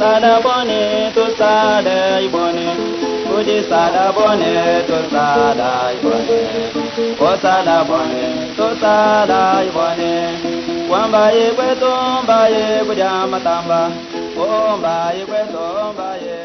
sada bone to sada ibone. Uji sada bone to sada ibone. O sada bone to sada ibone. Wamba ye kweto mba ye kujama tamba. O mba ye kweto mba ye.